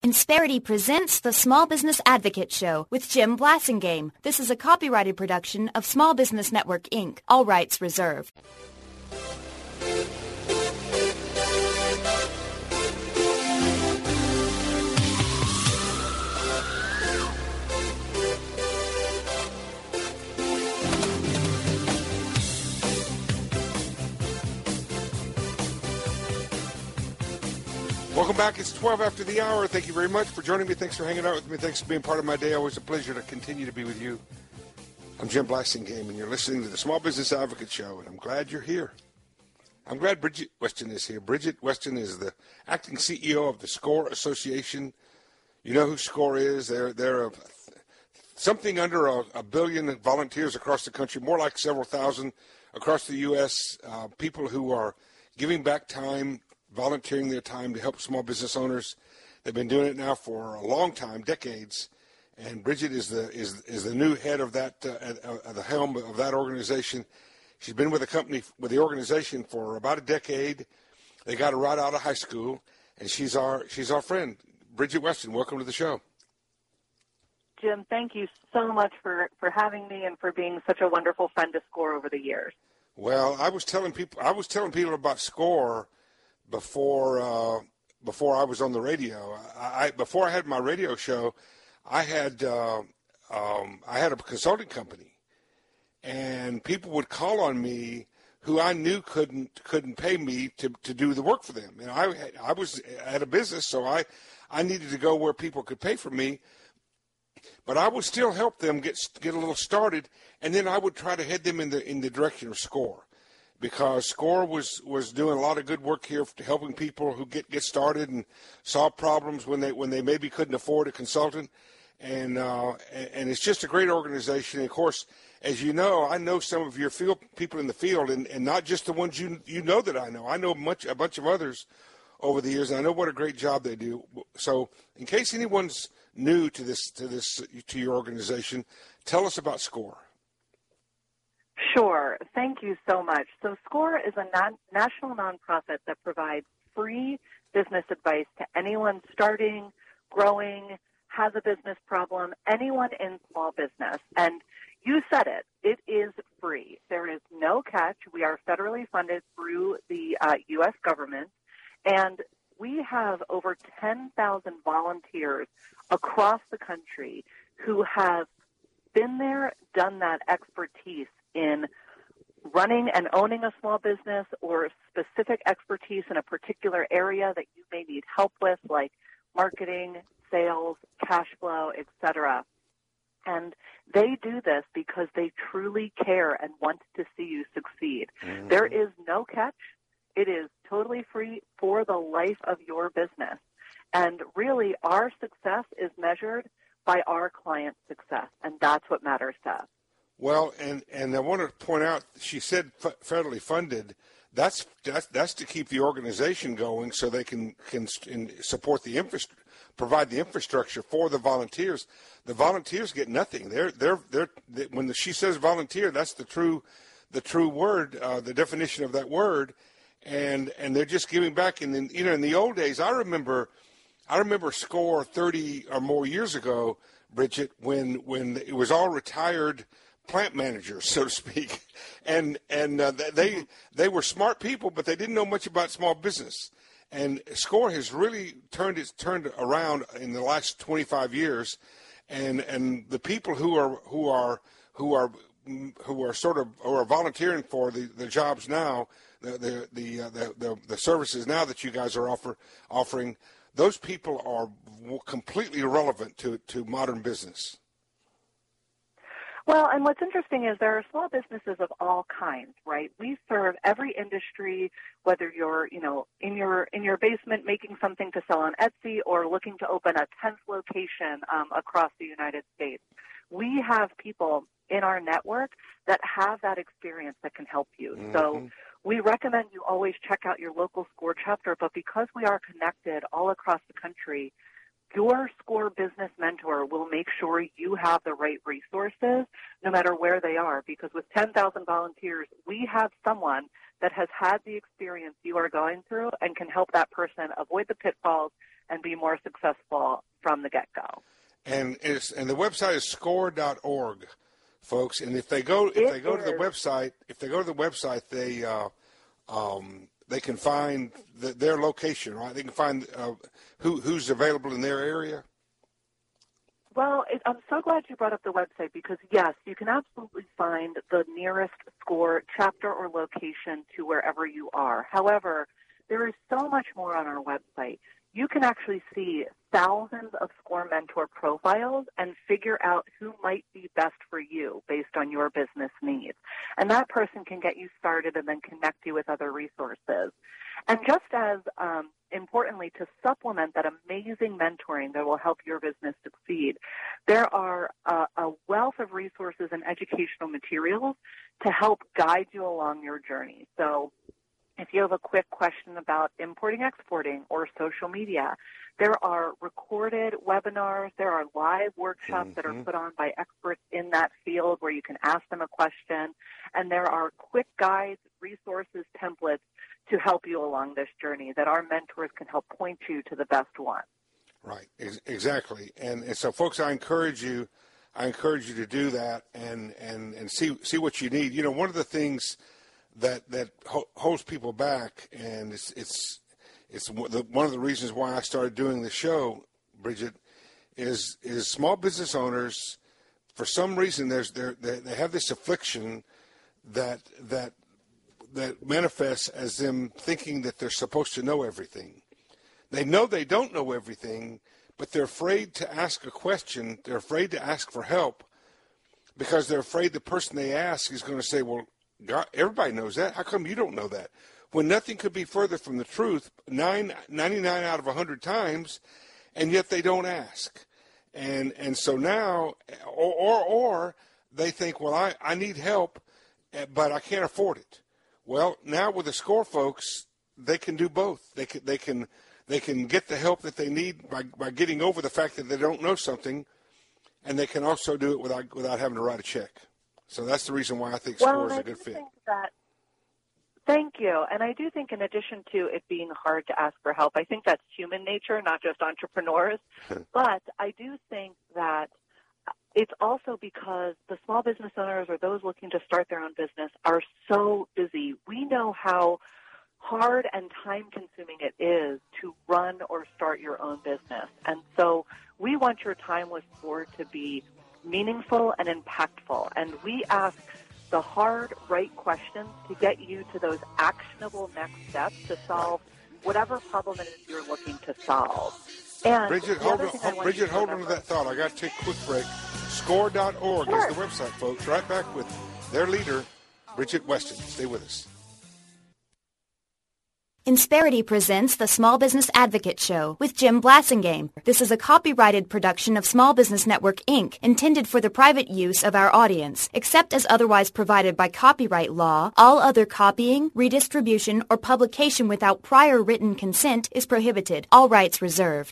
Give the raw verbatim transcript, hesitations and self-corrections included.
Insperity presents the Small Business Advocate Show with Jim Blasingame. This is a copyrighted production of Small Business Network, Incorporated. All rights reserved. Welcome back. It's twelve after the hour. Thank you very much for joining me. Thanks for hanging out with me. Thanks for being part of my day. Always a pleasure to continue to be with you. I'm Jim Blasingame, and you're listening to the Small Business Advocate Show, and I'm glad you're here. I'm glad Bridget Weston is here. Bridget Weston is the acting C E O of the SCORE Association. You know who SCORE is. They're, they're a, something under a, a billion volunteers across the country, more like several thousand across the U S, uh, people who are giving back time, volunteering their time to help small business owners. They've been doing it now for a long time, decades. And Bridget is the is is the new head of that, uh, at, the helm of that organization. She's been with the company, with the organization for about a decade. They got her right out of high school, and she's our she's our friend, Bridget Weston. Welcome to the show. Jim, thank you so much for, for having me and for being such a wonderful friend to SCORE over the years. Well, I was telling people I was telling people about SCORE before uh, before I was on the radio. I, I before I had my radio show, I had uh, um, I had a consulting company, and people would call on me who I knew couldn't couldn't pay me to, to do the work for them. And I I was at a business, so I I needed to go where people could pay for me, but I would still help them get get a little started, and then I would try to head them in the in the direction of SCORE. Because SCORE was, was doing a lot of good work here for helping people who get, get started and solve problems when they when they maybe couldn't afford a consultant, and uh, and, and it's just a great organization. And of course, as you know, I know some of your field people in the field, and, and not just the ones you you know that I know. I know much a bunch of others over the years, and I know what a great job they do. So, in case anyone's new to this to this to your organization, tell us about SCORE. Sure. Thank you so much. So SCORE is a non- national nonprofit that provides free business advice to anyone starting, growing, has a business problem, anyone in small business. And you said it. It is free. There is no catch. We are federally funded through the uh, U S government, and we have over ten thousand volunteers across the country who have been there, done that expertise in running and owning a small business, or specific expertise in a particular area that you may need help with, like marketing, sales, cash flow, et cetera. And they do this because they truly care and want to see you succeed. Mm-hmm. There is no catch. It is totally free for the life of your business. And really, our success is measured by our client's success, and that's what matters to us. Well, and, and I want to point out, she said f- federally funded. That's, that's that's to keep the organization going, so they can can support the infra- provide the infrastructure for the volunteers. The volunteers get nothing. They're they're they're they, when the, she says volunteer, that's the true the true word, uh, the definition of that word, and and they're just giving back. And then, you know, in the old days, I remember I remember SCORE thirty or more years ago, Bridget, when when it was all retired plant managers, so to speak, and and uh, they they were smart people, but they didn't know much about small business. And SCORE has really turned it turned around in the last twenty-five years, and and the people who are who are who are who are sort of who are volunteering for the, the jobs now, the the the, uh, the the the services now that you guys are offer offering, those people are completely irrelevant to to modern business. Well, and what's interesting is there are small businesses of all kinds, right? We serve every industry, whether you're, you know, in your in your basement making something to sell on Etsy or looking to open a tenth location um, across the United States. We have people in our network that have that experience that can help you. Mm-hmm. So we recommend you always check out your local SCORE chapter, but because we are connected all across the country, your SCORE business mentor will make sure you have the right resources no matter where they are, because with ten thousand volunteers, we have someone that has had the experience you are going through and can help that person avoid the pitfalls and be more successful get-go. And it's, and the website is score dot org, folks. And if they go if It they go is. to the website, if they go to the website, they uh, um, they can find the, their location, right? They can find uh, who who's available in their area. Well, it, I'm so glad you brought up the website because, yes, you can absolutely find the nearest SCORE chapter or location to wherever you are. However, there is so much more on our website. You can actually see thousands of SCORE mentor profiles and figure out who might be best for you based on your business needs. And that person can get you started and then connect you with other resources. And just as um, importantly, to supplement that amazing mentoring that will help your business succeed, there are a, a wealth of resources and educational materials to help guide you along your journey. So if you have a quick question about importing, exporting, or social media, there are recorded webinars, there are live workshops mm-hmm. that are put on by experts in that field where you can ask them a question, and there are quick guides, resources, templates to help you along this journey that our mentors can help point you to the best one. Right, Ex- exactly. And, and so, folks, I encourage you, I encourage you to do that and, and, and see see what you need. You know, one of the things that that ho- holds people back, and it's it's it's one of the reasons why I started doing the show, Bridget, is is small business owners, for some reason, there's they they have this affliction that that that manifests as them thinking that they're supposed to know everything. They know they don't know everything, but they're afraid to ask a question. They're afraid to ask for help because they're afraid the person they ask is going to say, well, God, everybody knows that. How come you don't know that? When nothing could be further from the truth, nine, ninety-nine out of one hundred times, and yet they don't ask. And and so now, or or, or they think, well, I, I need help, but I can't afford it. Well, now with the SCORE folks, they can do both. They can they can they can get the help that they need by, by getting over the fact that they don't know something, and they can also do it without without having to write a check. So that's the reason why I think well, SCORE is I a good fit. Think that, thank you. And I do think in addition to it being hard to ask for help, I think that's human nature, not just entrepreneurs. But I do think that it's also because the small business owners or those looking to start their own business are so busy. We know how hard and time-consuming it is to run or start your own business. And so we want your time with SCORE to be meaningful and impactful. And we ask the hard, right questions to get you to those actionable next steps to solve whatever problem it is you're looking to solve. And Bridget, hold on, Bridget, hold on to that thought. I got to take a quick break. score dot org sure. is the website, folks. Right back with their leader, Bridget Weston. Stay with us. Insperity presents the Small Business Advocate Show with Jim Blasingame. This is a copyrighted production of Small Business Network, Incorporated, intended for the private use of our audience. Except as otherwise provided by copyright law, all other copying, redistribution, or publication without prior written consent is prohibited. All rights reserved.